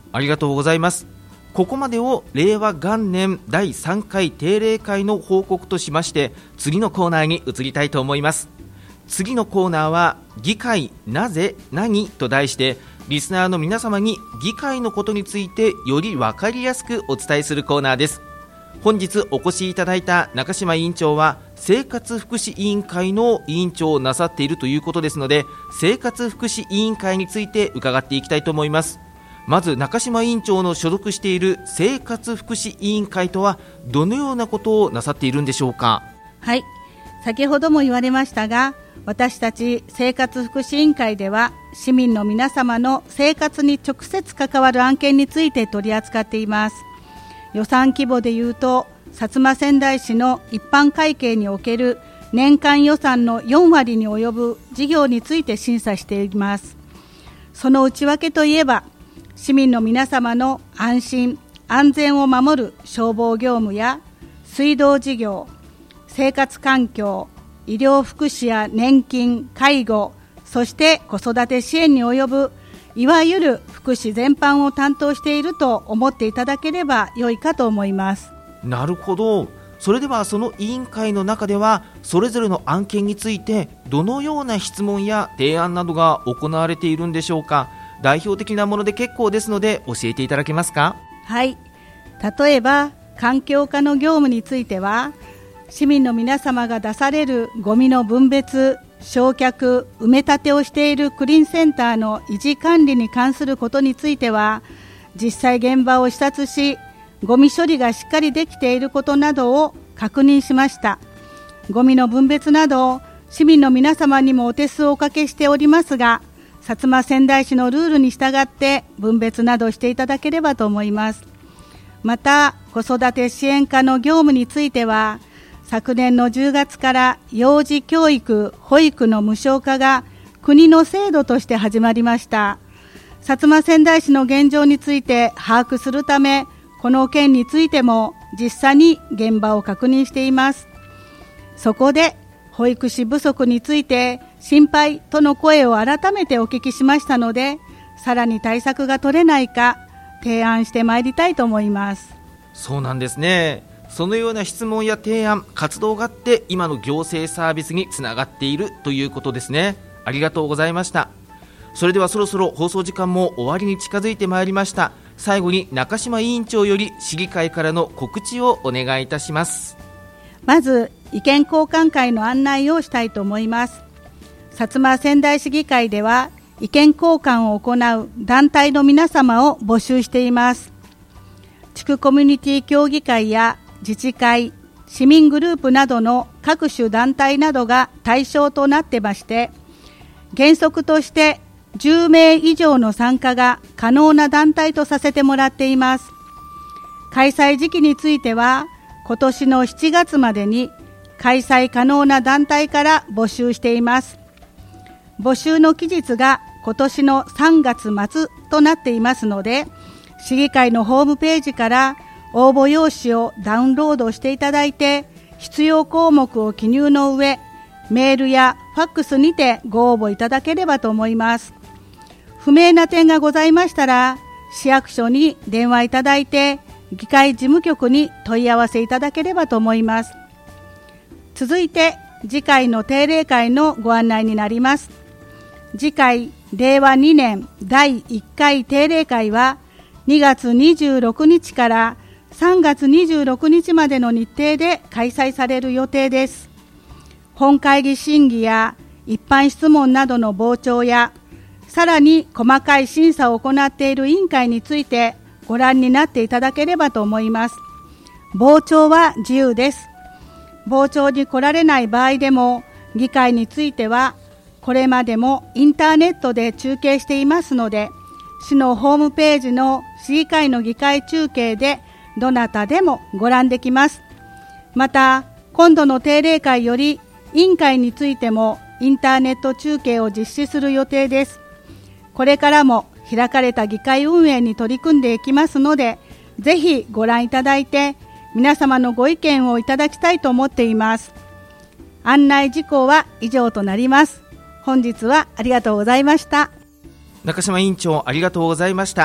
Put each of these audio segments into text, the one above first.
ありがとうございます。ここまでを令和元年第3回定例会の報告としまして、次のコーナーに移りたいと思います。次のコーナーは議会なぜ何と題して、リスナーの皆様に議会のことについてより分かりやすくお伝えするコーナーです。本日お越しいただいた中島委員長は生活福祉委員会の委員長をなさっているということですので、生活福祉委員会について伺っていきたいと思います。まず中島委員長の所属している生活福祉委員会とはどのようなことをなさっているんでしょうか。 はい、先ほども言われましたが、私たち生活福祉委員会では市民の皆様の生活に直接関わる案件について取り扱っています。予算規模でいうと薩摩川内市の一般会計における年間予算の4割に及ぶ事業について審査しています。その内訳といえば、市民の皆様の安心安全を守る消防業務や水道事業、生活環境、医療福祉や年金、介護、そして子育て支援に及ぶいわゆる福祉全般を担当していると思っていただければ良いかと思います。 なるほど。それではその委員会の中ではそれぞれの案件についてどのような質問や提案などが行われているんでしょうか。代表的なもので結構ですので教えていただけますか。 はい、例えば環境課の業務については、市民の皆様が出されるゴミの分別、焼却、埋め立てをしているクリーンセンターの維持管理に関することについては、実際現場を視察し、ゴミ処理がしっかりできていることなどを確認しました。ゴミの分別など市民の皆様にもお手数をおかけしておりますが、薩摩川内市のルールに従って分別などしていただければと思います。また子育て支援課の業務については、昨年の10月から幼児教育・保育の無償化が国の制度として始まりました。薩摩川内市の現状について把握するため、この件についても実際に現場を確認しています。そこで保育士不足について心配との声を改めてお聞きしましたので、さらに対策が取れないか提案してまいりたいと思います。 そうなんですね。そのような質問や提案、活動があって今の行政サービスにつながっているということですね。ありがとうございました。それではそろそろ放送時間も終わりに近づいてまいりました。最後に中島委員長より市議会からの告知をお願いいたします。 まず意見交換会の案内をしたいと思います。薩摩川内市議会では意見交換を行う団体の皆様を募集しています。地区コミュニティ協議会や自治会、市民グループなどの各種団体などが対象となってまして、原則として10名以上の参加が可能な団体とさせてもらっています。開催時期については今年の7月までに開催可能な団体から募集しています。募集の期日が今年の3月末となっていますので、市議会のホームページから応募用紙をダウンロードしていただいて、必要項目を記入の上、メールやファックスにてご応募いただければと思います。不明な点がございましたら、市役所に電話いただいて、議会事務局に問い合わせいただければと思います。続いて、次回の定例会のご案内になります。次回、令和2年第1回定例会は、2月26日から3月26日までの日程で開催される予定です。本会議審議や一般質問などの傍聴や、さらに細かい審査を行っている委員会についてご覧になっていただければと思います。傍聴は自由です。傍聴に来られない場合でも、議会についてはこれまでもインターネットで中継していますので、市のホームページの市議会の議会中継でどなたでもご覧できます。また、今度の定例会より委員会についてもインターネット中継を実施する予定です。これからも開かれた議会運営に取り組んでいきますので、ぜひご覧いただいて皆様のご意見をいただきたいと思っています。案内事項は以上となります。本日はありがとうございました。 中島委員長、ありがとうございました。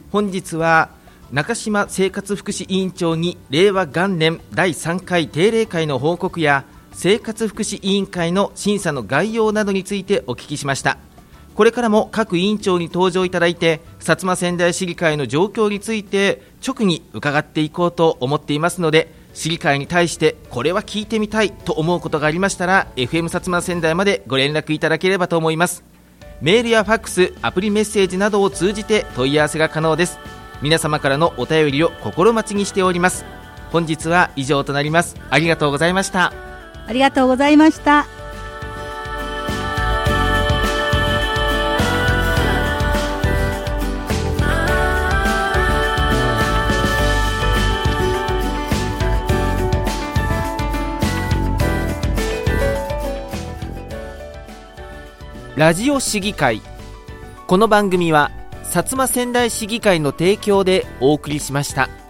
本日は中島生活福祉委員長に令和元年第3回定例会の報告や生活福祉委員会の審査の概要などについてお聞きしました。これからも各委員長に登場いただいて、薩摩川内市議会の状況について直に伺っていこうと思っていますので、市議会に対してこれは聞いてみたいと思うことがありましたら FM 薩摩川内までご連絡いただければと思います。メールやファックス、アプリメッセージなどを通じて問い合わせが可能です。皆様からのお便りを心待ちにしております。本日は以上となります。ありがとうございました。 ありがとうございました。 ラジオ市議会。この番組は薩摩川内市議会の提供でお送りしました。